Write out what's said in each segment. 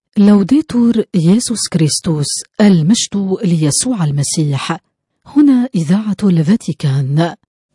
لوديتور يسوع كريستوس، المجد ليسوع المسيح. هنا إذاعة الفاتيكان.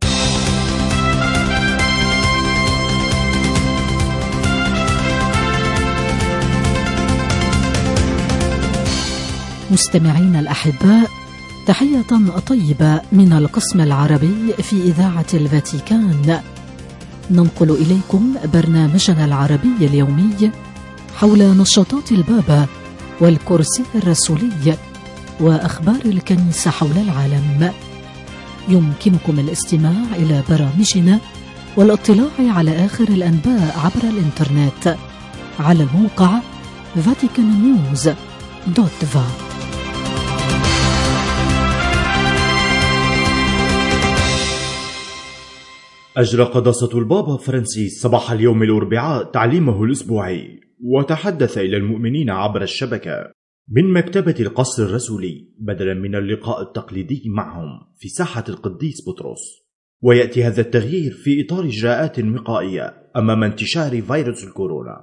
مستمعين الأحباء، تحية طيبة من القسم العربي في إذاعة الفاتيكان. ننقل إليكم برنامجنا العربي اليومي حول نشاطات البابا والكرسي الرسولي وأخبار الكنيسة حول العالم. يمكنكم الاستماع إلى برامجنا والاطلاع على آخر الأنباء عبر الإنترنت على الموقع vaticannews.va. أجرى قداسة البابا فرانسيس صباح اليوم الأربعاء تعليمه الأسبوعي، وتحدث إلى المؤمنين عبر الشبكة من مكتبة القصر الرسولي بدلا من اللقاء التقليدي معهم في ساحة القديس بطرس. ويأتي هذا التغيير في إطار إجراءات وقائية أمام انتشار فيروس الكورونا.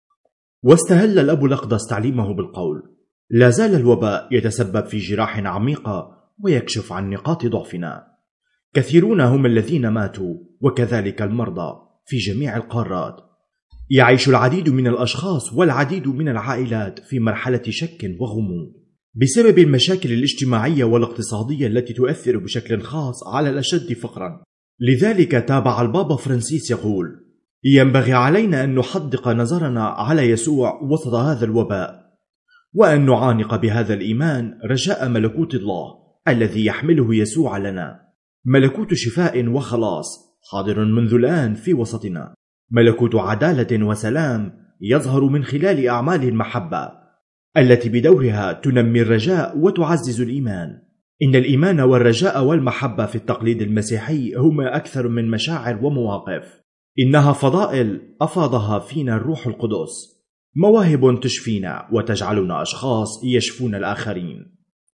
واستهل الأب الأقدس تعليمه بالقول: لا زال الوباء يتسبب في جراح عميقة ويكشف عن نقاط ضعفنا. كثيرون هم الذين ماتوا وكذلك المرضى في جميع القارات. يعيش العديد من الأشخاص والعديد من العائلات في مرحلة شك وغموض بسبب المشاكل الاجتماعية والاقتصادية التي تؤثر بشكل خاص على الأشد فقرا. لذلك تابع البابا فرانسيس يقول: ينبغي علينا أن نحدق نظرنا على يسوع وسط هذا الوباء، وأن نعانق بهذا الإيمان رجاء ملكوت الله الذي يحمله يسوع لنا، ملكوت شفاء وخلاص حاضر منذ الآن في وسطنا، ملكوت عدالة وسلام يظهر من خلال أعمال المحبة التي بدورها تنمي الرجاء وتعزز الإيمان. إن الإيمان والرجاء والمحبة في التقليد المسيحي هما أكثر من مشاعر ومواقف، إنها فضائل أفاضها فينا الروح القدس، مواهب تشفينا وتجعلنا أشخاص يشفون الآخرين،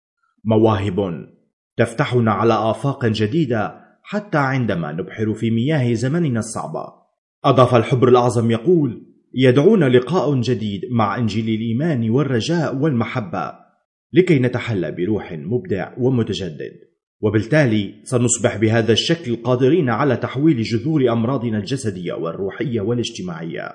مواهب تفتحنا على آفاق جديدة حتى عندما نبحر في مياه زمننا الصعبة. أضاف الحبر الأعظم يقول: يدعونا لقاء جديد مع إنجيل الإيمان والرجاء والمحبة لكي نتحلى بروح مبدع ومتجدد، وبالتالي سنصبح بهذا الشكل قادرين على تحويل جذور أمراضنا الجسدية والروحية والاجتماعية،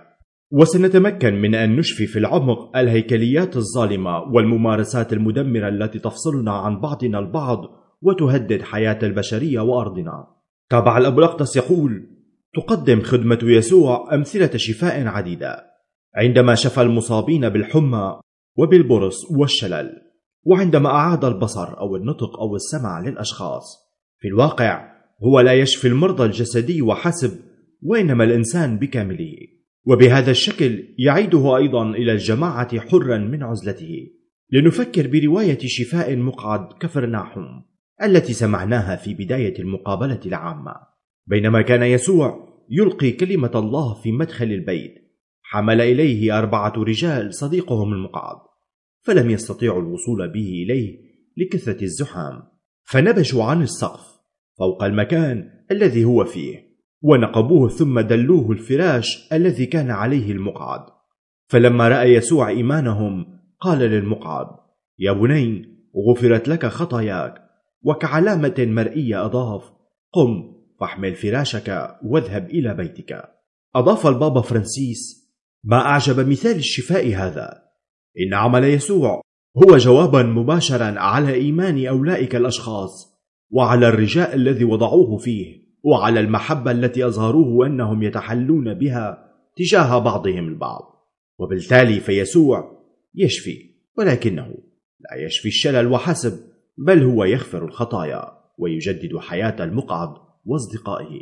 وسنتمكن من أن نشفي في العمق الهيكليات الظالمة والممارسات المدمرة التي تفصلنا عن بعضنا البعض وتهدد حياة البشرية وأرضنا. تابع الأب الأقدس يقول: تقدم خدمة يسوع أمثلة شفاء عديدة عندما شفى المصابين بالحمى وبالبرص والشلل، وعندما أعاد البصر أو النطق أو السمع للأشخاص. في الواقع هو لا يشفي المرضى الجسدي وحسب، وإنما الإنسان بكامله، وبهذا الشكل يعيده أيضا إلى الجماعة حرا من عزلته. لنفكر برواية شفاء مقعد كفرناحوم التي سمعناها في بداية المقابلة العامة. بينما كان يسوع يلقي كلمة الله في مدخل البيت، حمل إليه 4 رجال صديقهم المقعد، فلم يستطيعوا الوصول به إليه لكثرة الزحام، فنبشوا عن السقف فوق المكان الذي هو فيه، ونقبوه ثم دلوه الفراش الذي كان عليه المقعد. فلما رأى يسوع إيمانهم قال للمقعد: يا بني، غفرت لك خطاياك. وكعلامة مرئية أضاف: قم فاحمل فراشك واذهب إلى بيتك. أضاف البابا فرانسيس: ما أعجب مثال الشفاء هذا، إن عمل يسوع هو جوابا مباشرا على إيمان أولئك الأشخاص، وعلى الرجاء الذي وضعوه فيه، وعلى المحبة التي أظهروه أنهم يتحلون بها تجاه بعضهم البعض. وبالتالي فيسوع يشفي، ولكنه لا يشفي الشلل وحسب، بل هو يغفر الخطايا ويجدد حياة المقعد واصدقائه.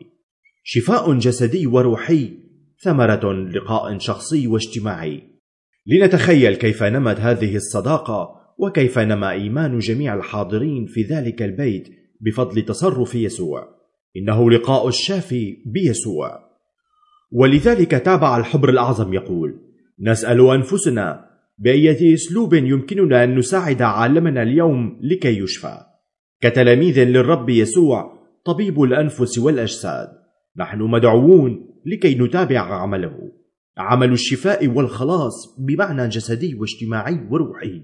شفاء جسدي وروحي ثمرة لقاء شخصي واجتماعي. لنتخيل كيف نمت هذه الصداقة وكيف نما إيمان جميع الحاضرين في ذلك البيت بفضل تصرف يسوع. إنه لقاء الشافي بيسوع. ولذلك تابع الحبر الأعظم يقول: نسأل أنفسنا بأية أسلوب يمكننا أن نساعد عالمنا اليوم لكي يشفى. كتلاميذ للرب يسوع طبيب الأنفس والأجساد، نحن مدعوون لكي نتابع عمله، عمل الشفاء والخلاص بمعنى جسدي واجتماعي وروحي.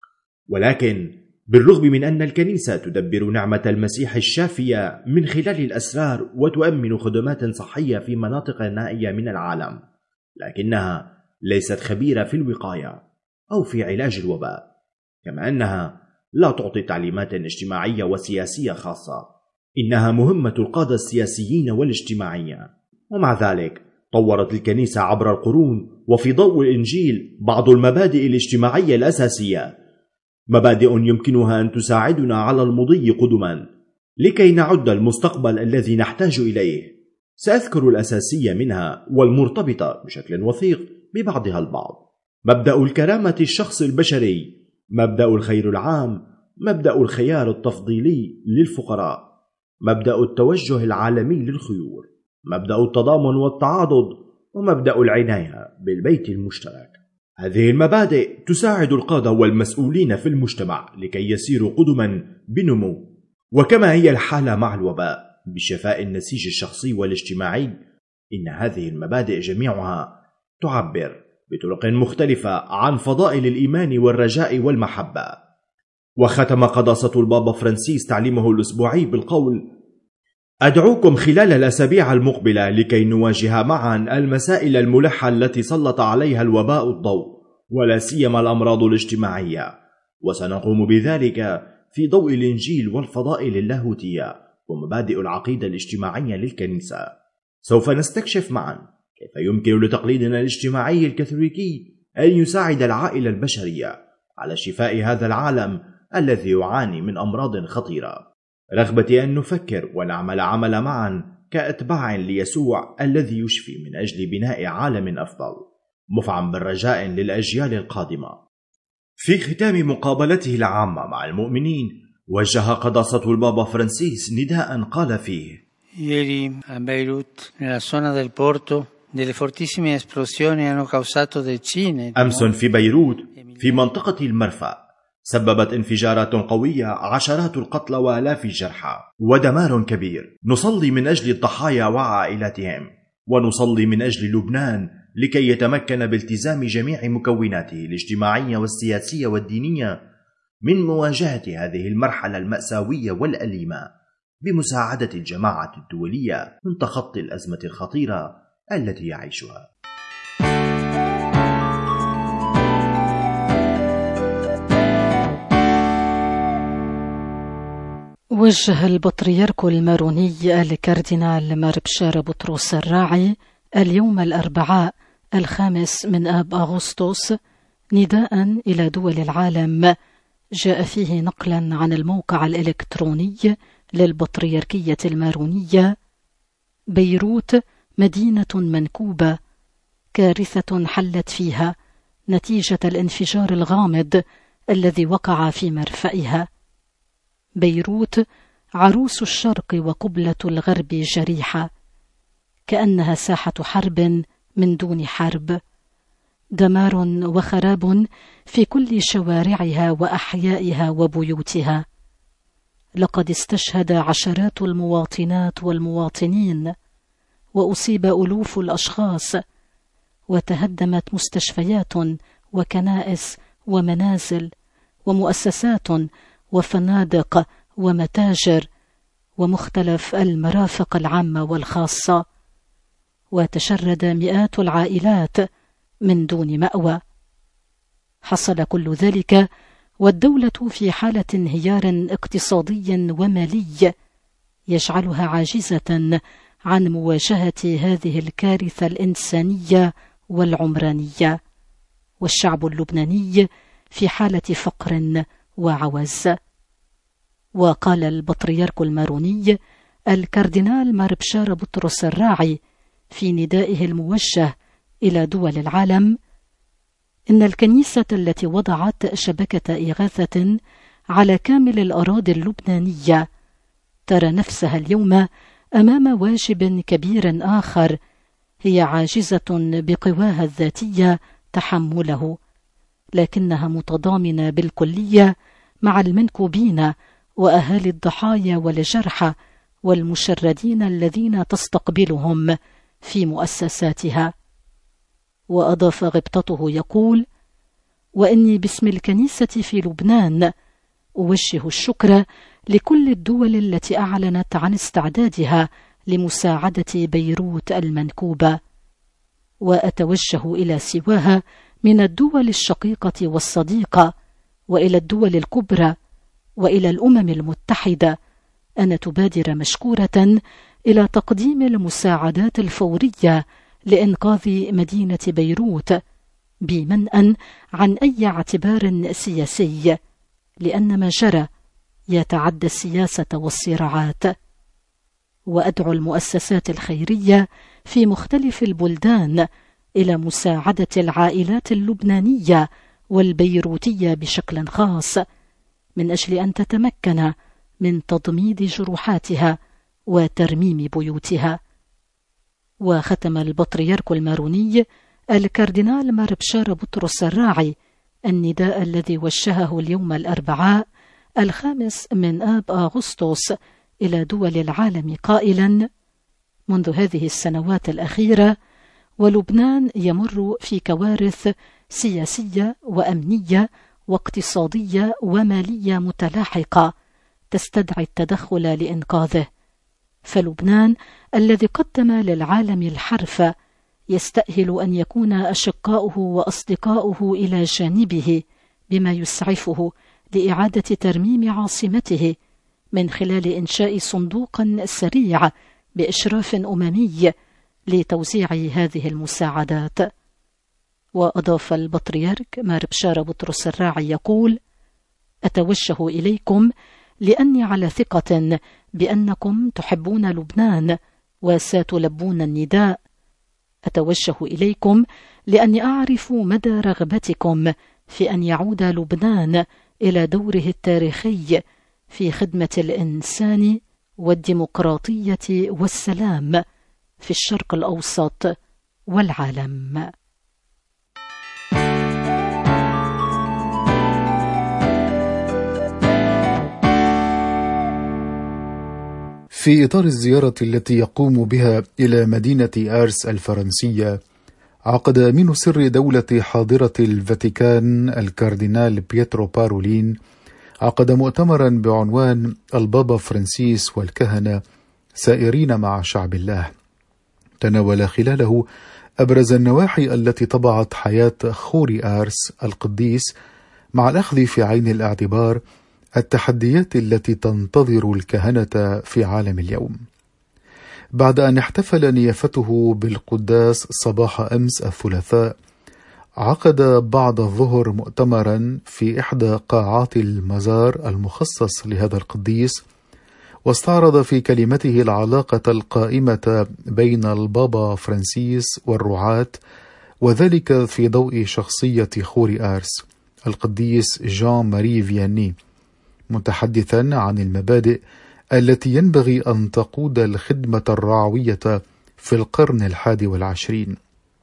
ولكن بالرغم من أن الكنيسة تدبر نعمة المسيح الشافية من خلال الأسرار وتؤمن خدمات صحية في مناطق نائية من العالم، لكنها ليست خبيرة في الوقاية أو في علاج الوباء، كما أنها لا تعطي تعليمات اجتماعية وسياسية خاصة. إنها مهمة القادة السياسيين والاجتماعية. ومع ذلك طورت الكنيسة عبر القرون وفي ضوء الإنجيل بعض المبادئ الاجتماعية الأساسية، مبادئ يمكنها أن تساعدنا على المضي قدما لكي نعد المستقبل الذي نحتاج إليه. سأذكر الأساسية منها والمرتبطة بشكل وثيق ببعضها البعض: مبدأ الكرامة الشخص البشري، مبدأ الخير العام، مبدأ الخيار التفضيلي للفقراء، مبدأ التوجه العالمي للخيور، مبدأ التضامن والتعاضد، ومبدأ العناية بالبيت المشترك. هذه المبادئ تساعد القادة والمسؤولين في المجتمع لكي يسيروا قدما بنمو. وكما هي الحالة مع الوباء بشفاء النسيج الشخصي والاجتماعي، إن هذه المبادئ جميعها تعبر بطرق مختلفة عن فضائل الإيمان والرجاء والمحبة. وختم قداسة البابا فرانسيس تعليمه الأسبوعي بالقول: أدعوكم خلال الأسابيع المقبلة لكي نواجه معا المسائل الملحة التي سلط عليها الوباء الضوء، ولا سيما الأمراض الاجتماعية، وسنقوم بذلك في ضوء الإنجيل والفضائل اللاهوتية ومبادئ العقيدة الاجتماعية للكنيسة. سوف نستكشف معا كيف يمكن لتقليدنا الاجتماعي الكاثوليكي أن يساعد العائلة البشرية على شفاء هذا العالم الذي يعاني من أمراض خطيرة. رغبتي أن نفكر ونعمل عمل معا كأتباع ليسوع الذي يشفي من أجل بناء عالم أفضل، مفعم بالرجاء للأجيال القادمة. في ختام مقابلته العامة مع المؤمنين، وجه قداسة البابا فرانسيس نداء قال فيه: Ieri a Beirut, nella zona del porto, delle fortissime esplosioni hanno causato decine. أمس في بيروت في منطقة المرفأ سببت انفجارات قوية عشرات القتلى وآلاف الجرحى ودمار كبير. نصلي من أجل الضحايا وعائلاتهم، ونصلي من أجل لبنان لكي يتمكن بالتزام جميع مكوناته الاجتماعية والسياسية والدينية من مواجهة هذه المرحلة المأساوية والأليمة بمساعدة الجماعة الدولية من تخطي الأزمة الخطيرة التي يعيشها. وجه البطريرك الماروني الكاردينال مار بشار بطرس الراعي اليوم الأربعاء 5 آب أغسطس نداء إلى دول العالم جاء فيه نقلا عن الموقع الإلكتروني للبطريركية المارونية: بيروت مدينة منكوبة، كارثة حلت فيها نتيجة الانفجار الغامض الذي وقع في مرفأها. بيروت عروس الشرق وقبلة الغرب جريحة، كأنها ساحة حرب من دون حرب، دمار وخراب في كل شوارعها وأحيائها وبيوتها. لقد استشهد عشرات المواطنات والمواطنين، وأصيب ألوف الأشخاص، وتهدمت مستشفيات وكنائس ومنازل ومؤسسات وفنادق ومتاجر ومختلف المرافق العامة والخاصة، وتشرد مئات العائلات من دون مأوى. حصل كل ذلك والدولة في حالة انهيار اقتصادي ومالي يجعلها عاجزة عن مواجهة هذه الكارثة الإنسانية والعمرانية، والشعب اللبناني في حالة فقر وعوز. وقال البطريرك الماروني الكاردينال مار بشار بطرس الراعي في ندائه الموجه إلى دول العالم: إن الكنيسة التي وضعت شبكة إغاثة على كامل الأراضي اللبنانية ترى نفسها اليوم أمام واجب كبير آخر هي عاجزة بقواها الذاتية تحمله، لكنها متضامنة بالكلية مع المنكوبين وأهالي الضحايا والجرحى والمشردين الذين تستقبلهم في مؤسساتها. وأضاف غبطته يقول: وإني باسم الكنيسة في لبنان أوجه الشكر لكل الدول التي أعلنت عن استعدادها لمساعدة بيروت المنكوبة، وأتوجه إلى سواها من الدول الشقيقة والصديقة، وإلى الدول الكبرى، وإلى الأمم المتحدة، أن تبادر مشكورة إلى تقديم المساعدات الفورية لإنقاذ مدينة بيروت بمنأى عن أي اعتبار سياسي، لأن ما جرى يتعدى السياسة والصراعات. وأدعو المؤسسات الخيرية في مختلف البلدان إلى مساعدة العائلات اللبنانية والبيروتية بشكل خاص، من أجل أن تتمكن من تضميد جروحاتها وترميم بيوتها. وختم البطريرك الماروني الكاردينال مار بشار بطرس الراعي النداء الذي وجهه اليوم الأربعاء 5 من آب أغسطس إلى دول العالم قائلا: منذ هذه السنوات الأخيرة ولبنان يمر في كوارث سياسية وأمنية واقتصادية ومالية متلاحقة تستدعي التدخل لإنقاذه، فلبنان الذي قدم للعالم الحرف يستأهل أن يكون أشقاؤه وأصدقاؤه إلى جانبه بما يسعفه لإعادة ترميم عاصمته من خلال إنشاء صندوق سريع بإشراف أممي لتوزيع هذه المساعدات. وأضاف البطريرك مار بشار بطرس الراعي يقول: أتوجه إليكم لأني على ثقة بأنكم تحبون لبنان وستلبون النداء. أتوجه إليكم لأني أعرف مدى رغبتكم في أن يعود لبنان إلى دوره التاريخي في خدمة الإنسان والديمقراطية والسلام في الشرق الأوسط والعالم. في إطار الزيارة التي يقوم بها إلى مدينة آرس الفرنسية، عقد أمين سر دولة حاضرة الفاتيكان الكاردينال بيترو بارولين عقد مؤتمرا بعنوان البابا فرانسيس والكهنة سائرين مع شعب الله، تناول خلاله أبرز النواحي التي طبعت حياة خوري آرس القديس، مع الأخذ في عين الاعتبار التحديات التي تنتظر الكهنة في عالم اليوم. بعد أن احتفل نيافته بالقداس صباح أمس الثلاثاء، عقد بعد الظهر مؤتمرا في إحدى قاعات المزار المخصص لهذا القديس، واستعرض في كلمته العلاقة القائمة بين البابا فرانسيس والرعاة، وذلك في ضوء شخصية خوري آرس القديس جان ماري فياني، متحدثا عن المبادئ التي ينبغي أن تقود الخدمة الرعوية في القرن 21.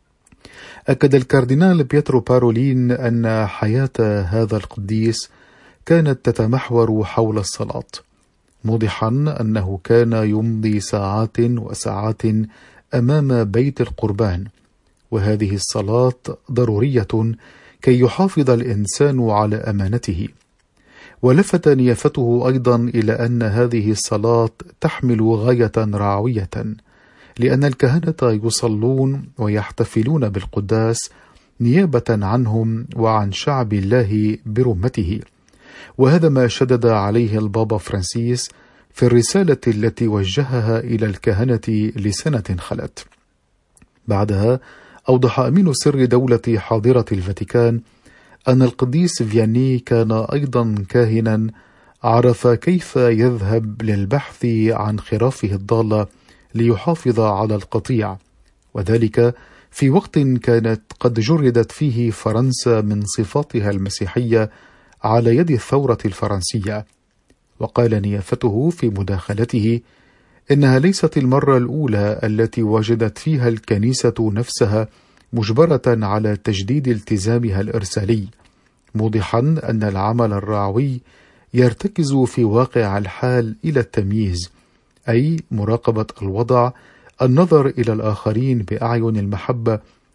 أكد الكاردينال بيترو بارولين أن حياة هذا القديس كانت تتمحور حول الصلاة، موضحا أنه كان يمضي ساعات وساعات أمام بيت القربان، وهذه الصلاة ضرورية كي يحافظ الإنسان على أمانته. ولفت نيافته أيضا إلى أن هذه الصلاة تحمل غاية رعوية، لأن الكهنة يصلون ويحتفلون بالقداس نيابة عنهم وعن شعب الله برمته، وهذا ما شدد عليه البابا فرانسيس في الرسالة التي وجهها إلى الكهنة لسنة خلت. بعدها أوضح أمين سر دولة حاضرة الفاتيكان أن القديس فياني كان أيضا كاهنا عرف كيف يذهب للبحث عن خرافه الضالة ليحافظ على القطيع، وذلك في وقت كانت قد جردت فيه فرنسا من صفاتها المسيحية على يد الثورة الفرنسية. وقال نيافته في مداخلته إنها ليست المرة الأولى التي وجدت فيها الكنيسة نفسها مجبرة على تجديد التزامها الإرسالي، موضحا أن العمل الرعوي يرتكز في واقع الحال إلى التمييز، أي مراقبة الوضع، النظر إلى الآخرين بأعين المحبة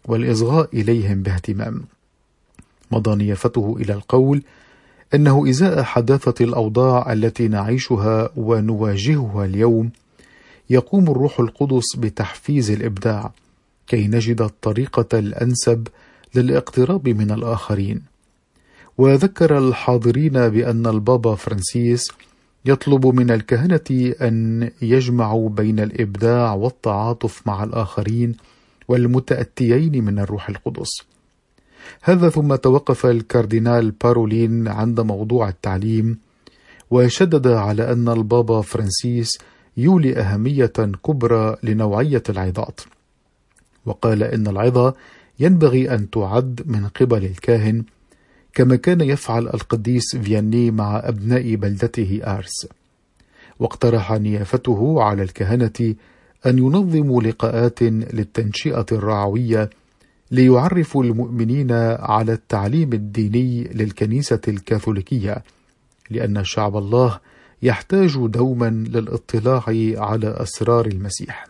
والإصغاء إليهم باهتمام. مضى نيافته إلى القول أنه إزاء حداثة الأوضاع التي نعيشها ونواجهها اليوم يقوم الروح القدس بتحفيز الإبداع كي نجد الطريقة الأنسب للاقتراب من الآخرين. وذكر الحاضرين بأن البابا فرانسيس يطلب من الكهنة أن يجمعوا بين الإبداع والتعاطف مع الآخرين والمتأتيين من الروح القدس. هذا ثم توقف الكاردينال بارولين عند موضوع التعليم، وشدد على أن البابا فرانسيس يولي أهمية كبرى لنوعية العظات، وقال إن العظة ينبغي أن تعد من قبل الكاهن كما كان يفعل القديس فياني مع أبناء بلدته آرس. واقترح نيافته على الكهنة أن ينظموا لقاءات للتنشئة الرعوية ليعرفوا المؤمنين على التعليم الديني للكنيسة الكاثوليكية، لأن شعب الله يحتاج دوما للاطلاع على أسرار المسيح.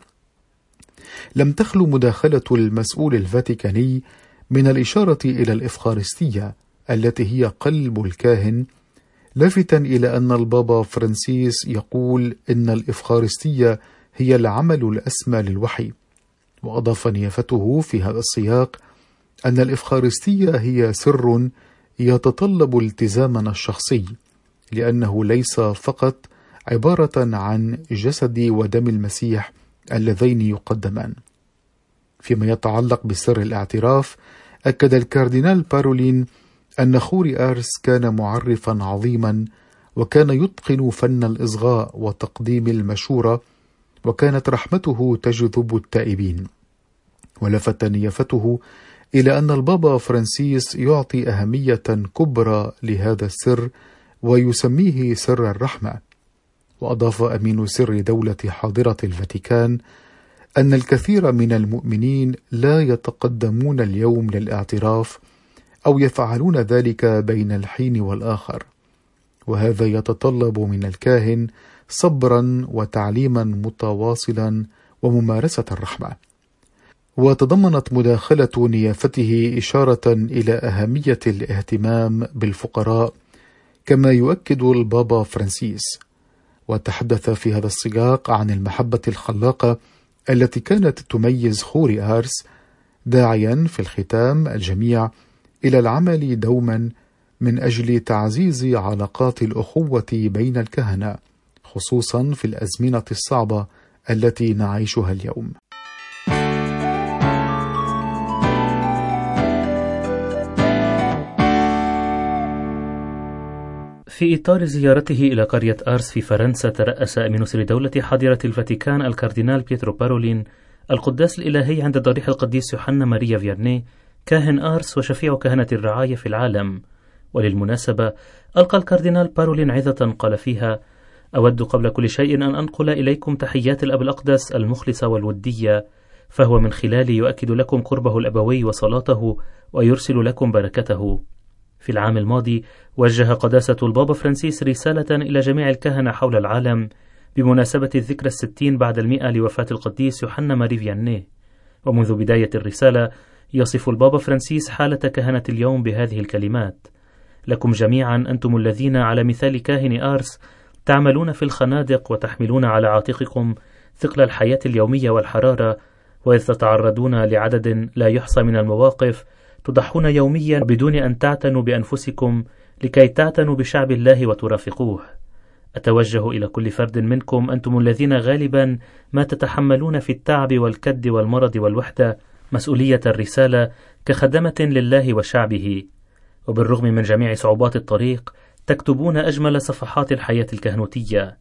لم تخلو مداخلة المسؤول الفاتيكاني من الإشارة إلى الإفخارستية التي هي قلب الكاهن، لافتا إلى أن البابا فرانسيس يقول إن الإفخارستية هي العمل الأسمى للوحي. وأضاف نيافته في هذا السياق أن الإفخارستية هي سر يتطلب التزامنا الشخصي، لأنه ليس فقط عبارة عن جسد ودم المسيح اللذين يقدمان. فيما يتعلق بسر الاعتراف، أكد الكاردينال بارولين أن خوري آرس كان معرفا عظيما، وكان يتقن فن الإصغاء وتقديم المشورة، وكانت رحمته تجذب التائبين. ولفت نيافته إلى أن البابا فرانسيس يعطي أهمية كبرى لهذا السر ويسميه سر الرحمة. وأضاف أمين سر دولة حاضرة الفاتيكان أن الكثير من المؤمنين لا يتقدمون اليوم للاعتراف أو يفعلون ذلك بين الحين والآخر، وهذا يتطلب من الكاهن صبرا وتعليما متواصلا وممارسة الرحمة. وتضمنت مداخلة نيافته إشارة إلى أهمية الاهتمام بالفقراء كما يؤكد البابا فرانسيس، وتحدث في هذا السياق عن المحبة الخلاقة التي كانت تميز خوري آرس، داعيا في الختام الجميع إلى العمل دوما من أجل تعزيز علاقات الأخوة بين الكهنة، خصوصا في الأزمنة الصعبة التي نعيشها اليوم. في إطار زيارته إلى قرية آرس في فرنسا، ترأس أمين سر دولة حاضرة الفاتيكان الكاردينال بيترو بارولين القداس الإلهي عند ضريح القديس يوحنا ماريا فياني كاهن آرس وشفيع كهنة الرعاية في العالم. وللمناسبة ألقى الكاردينال بارولين عظة قال فيها: أود قبل كل شيء أن أنقل إليكم تحيات الأب الأقدس المخلصة والودية، فهو من خلالي يؤكد لكم قربه الأبوي وصلاته ويرسل لكم بركته. في العام الماضي وجه قداسة البابا فرانسيس رسالة إلى جميع الكهنة حول العالم بمناسبة الذكرى 60 بعد 100 لوفاة القديس يوحنا ماري فياني. ومنذ بداية الرسالة يصف البابا فرانسيس حالة كهنة اليوم بهذه الكلمات: لكم جميعا أنتم الذين على مثال كاهن آرس تعملون في الخنادق وتحملون على عاتقكم ثقل الحياة اليومية والحرارة، وإذ تتعرضون لعدد لا يحصى من المواقف تضحون يوميا بدون أن تعتنوا بأنفسكم لكي تعتنوا بشعب الله وترافقوه. أتوجه إلى كل فرد منكم أنتم الذين غالبا ما تتحملون في التعب والكد والمرض والوحدة مسؤولية الرسالة كخدمة لله وشعبه، وبالرغم من جميع صعوبات الطريق تكتبون أجمل صفحات الحياة الكهنوتية.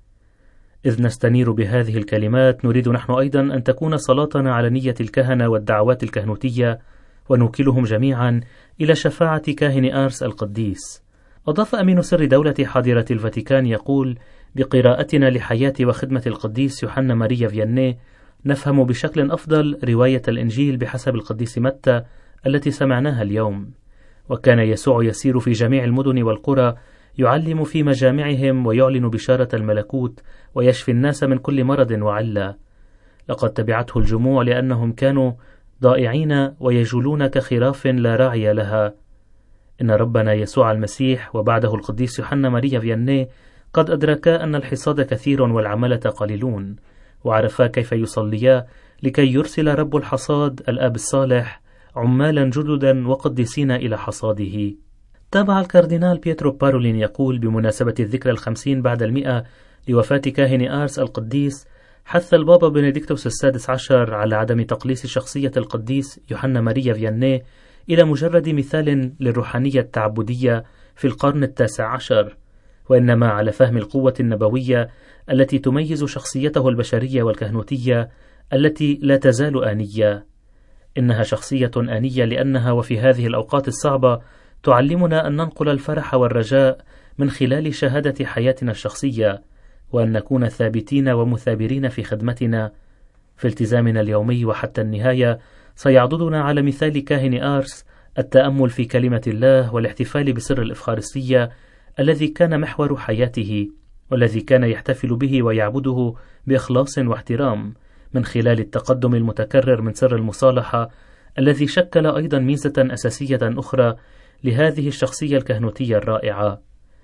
إذ نستنير بهذه الكلمات نريد نحن أيضا أن تكون صلاتنا على نية الكهنة والدعوات الكهنوتية، ونوكلهم جميعا إلى شفاعة كاهن آرس القديس. أضاف أمين سر دولة حاضرة الفاتيكان يقول: بقراءتنا لحياة وخدمة القديس يوحنا ماريا فياني نفهم بشكل أفضل رواية الإنجيل بحسب القديس متى التي سمعناها اليوم. وكان يسوع يسير في جميع المدن والقرى يعلم في مجامعهم ويعلن بشارة الملكوت ويشفي الناس من كل مرض وعلة. لقد تبعته الجموع لأنهم كانوا ضائعين ويجولون كخراف لا راعي لها. إن ربنا يسوع المسيح وبعده القديس يوحنا ماريا فياني قد أدركا أن الحصاد كثير والعمالة قليلون، وعرفا كيف يصليا لكي يرسل رب الحصاد الآب الصالح عمالا جددا وقديسين إلى حصاده. تابع الكاردينال بيترو بارولين يقول بمناسبة الذكرى 50 بعد 100 لوفاة كاهن آرس القديس: حث البابا بنديكتوس السادس عشر على عدم تقليص شخصية القديس يوحنا ماريا فياني إلى مجرد مثال للروحانية التعبدية في القرن التاسع عشر، وإنما على فهم القوة النبوية التي تميز شخصيته البشرية والكهنوتية التي لا تزال آنية. إنها شخصية آنية لأنها وفي هذه الأوقات الصعبة تعلمنا أن ننقل الفرح والرجاء من خلال شهادة حياتنا الشخصية، وأن نكون ثابتين ومثابرين في خدمتنا. في التزامنا اليومي وحتى النهاية سيعضدنا على مثال كاهن آرس التأمل في كلمة الله والاحتفال بسر الإفخارستية الذي كان محور حياته، والذي كان يحتفل به ويعبده بإخلاص واحترام، من خلال التقدم المتكرر من سر المصالحة الذي شكل أيضا ميزة أساسية أخرى لهذه الشخصية الكهنوتية الرائعة.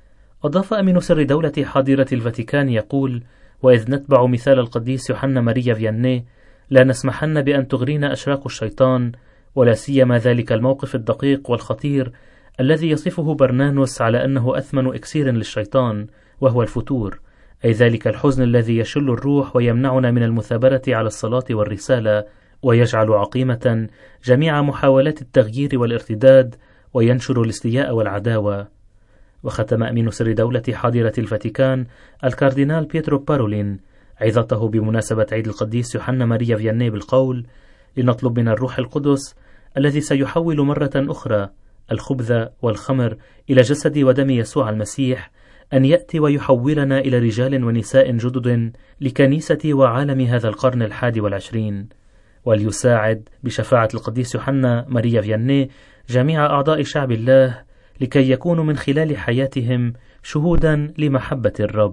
أضاف أمين سر دولة حاضرة الفاتيكان يقول: وإذ نتبع مثال القديس يوحنا ماريا فياني لا نسمحن بأن تغرينا أشراق الشيطان، ولا سيما ذلك الموقف الدقيق والخطير الذي يصفه برنانوس على أنه أثمن إكسير للشيطان، وهو الفتور، أي ذلك الحزن الذي يشل الروح ويمنعنا من المثابرة على الصلاة والرسالة، ويجعل عقيمة جميع محاولات التغيير والارتداد، وينشر الاستياء والعداوة. وختم أمين سر دولة حاضرة الفاتيكان الكاردينال بيترو بارولين عظته بمناسبة عيد القديس يوحنا ماريا فياني بالقول: لنطلب من الروح القدس الذي سيحول مرة أخرى الخبز والخمر إلى جسد ودم يسوع المسيح أن يأتي ويحولنا إلى رجال ونساء جدد لكنيسة وعالم هذا القرن 21، وليساعد بشفاعة القديس يوحنا ماريا فياني جميع أعضاء شعب الله لكي يكونوا من خلال حياتهم شهودا لمحبة الرب.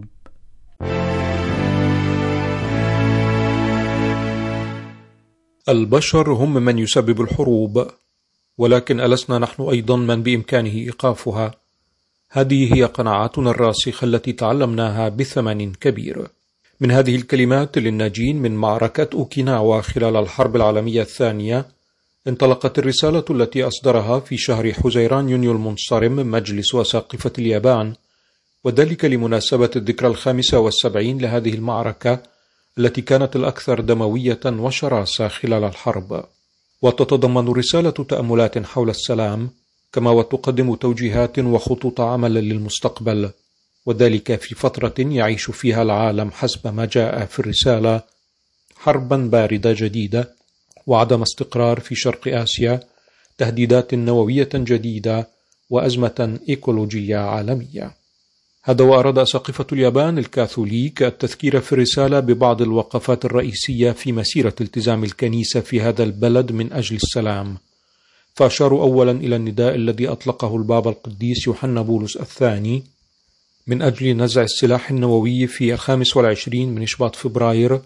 البشر هم من يسبب الحروب، ولكن ألسنا نحن أيضا من بإمكانه إيقافها؟ هذه هي قناعاتنا الراسخة التي تعلمناها بثمن كبير. من هذه الكلمات للناجين من معركة أوكيناوا خلال الحرب العالمية الثانية انطلقت الرسالة التي أصدرها في شهر حزيران يونيو المنصرم مجلس أساقفة اليابان، وذلك لمناسبة الذكرى 75 لهذه المعركة التي كانت الأكثر دموية وشراسة خلال الحرب. وتتضمن الرسالة تأملات حول السلام، كما وتقدم توجيهات وخطوط عمل للمستقبل، وذلك في فترة يعيش فيها العالم حسب ما جاء في الرسالة حربا باردة جديدة، وعدم استقرار في شرق آسيا، تهديدات نووية جديدة، وأزمة إيكولوجية عالمية. هذا وأراد أساقفة اليابان الكاثوليك التذكير في الرسالة ببعض الوقفات الرئيسية في مسيرة التزام الكنيسة في هذا البلد من أجل السلام، فأشاروا أولا إلى النداء الذي أطلقه البابا القديس يوحنا بولس الثاني من أجل نزع السلاح النووي في 25 من شباط فبراير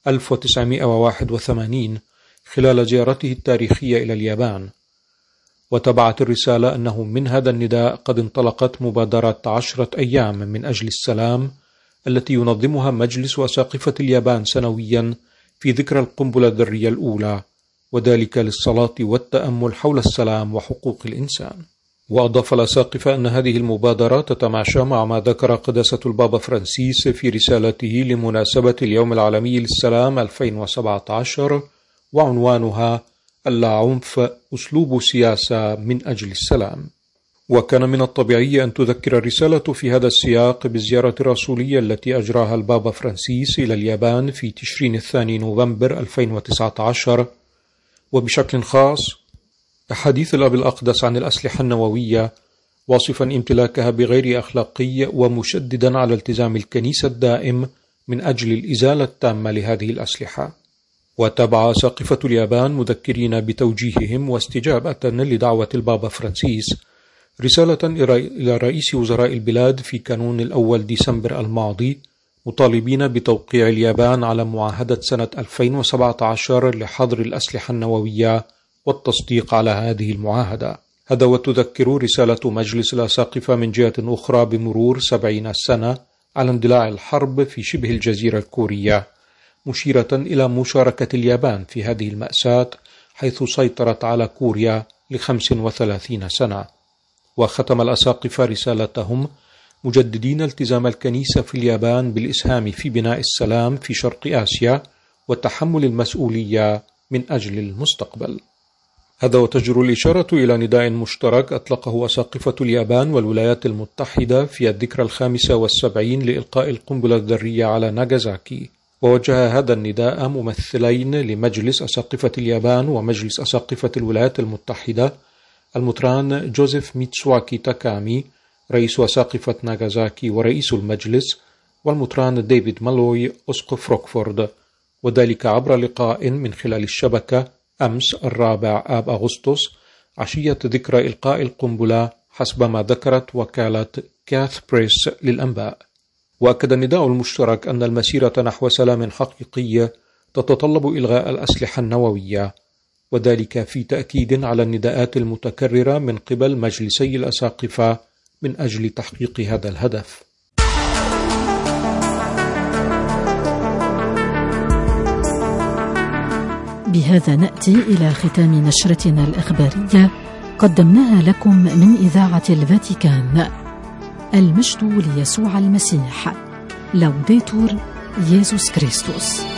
1981 خلال زيارته التاريخية إلى اليابان. وتبعت الرسالة أنه من هذا النداء قد انطلقت مبادرة 10 أيام من أجل السلام التي ينظمها مجلس أساقفة اليابان سنويا في ذكرى القنبلة الذرية الأولى، وذلك للصلاة والتأمل حول السلام وحقوق الإنسان. وأضاف الأساقفة أن هذه المبادرة تتماشى مع ما ذكر قداسة البابا فرانسيس في رسالته لمناسبة اليوم العالمي للسلام 2017، وعنوانها اللا عنف، أسلوب سياسة من أجل السلام. وكان من الطبيعي أن تذكر الرسالة في هذا السياق بالزيارة الرسولية التي أجراها البابا فرانسيس إلى اليابان في تشرين 2 نوفمبر 2019، وبشكل خاص حديث الأب الأقدس عن الأسلحة النووية، واصفا امتلاكها بغير أخلاقي، ومشددا على التزام الكنيسة الدائم من أجل الإزالة التامة لهذه الأسلحة. وتابع أساقفة اليابان مذكرين بتوجيههم واستجابة لدعوة البابا فرانسيس رسالة إلى رئيس وزراء البلاد في كانون الأول ديسمبر الماضي مطالبين بتوقيع اليابان على معاهدة سنة 2017 لحظر الأسلحة النووية والتصديق على هذه المعاهدة. هذا وتذكر رسالة مجلس الأساقفة من جهة أخرى بمرور 70 سنة على اندلاع الحرب في شبه الجزيرة الكورية، مشيرة إلى مشاركة اليابان في هذه المأساة حيث سيطرت على كوريا ل35 سنة. وختم الأساقفة رسالتهم مجددين التزام الكنيسة في اليابان بالإسهام في بناء السلام في شرق آسيا وتحمل المسؤولية من أجل المستقبل. هذا وتجر الإشارة إلى نداء مشترك أطلقه أساقفة اليابان والولايات المتحدة في الذكرى 75 لإلقاء القنبلة الذرية على ناغازاكي. ووجه هذا النداء ممثلين لمجلس أساقفة اليابان ومجلس أساقفة الولايات المتحدة المطران جوزيف ميتسواكي تاكامي رئيس أساقفة ناغازاكي ورئيس المجلس، والمطران ديفيد مالوي أسقف روكفورد، وذلك عبر لقاء من خلال الشبكة أمس 4 آب أغسطس عشية ذكرى إلقاء القنبلة حسب ما ذكرت وكالة كاث بريس للأنباء. وأكد النداء المشترك أن المسيرة نحو سلام حقيقي تتطلب إلغاء الأسلحة النووية، وذلك في تأكيد على النداءات المتكررة من قبل مجلسي الأساقفة من أجل تحقيق هذا الهدف. بهذا نأتي إلى ختام نشرتنا الإخبارية قدمناها لكم من إذاعة الفاتيكان. المجد ليسوع المسيح. لوديتور يسوع كريستوس.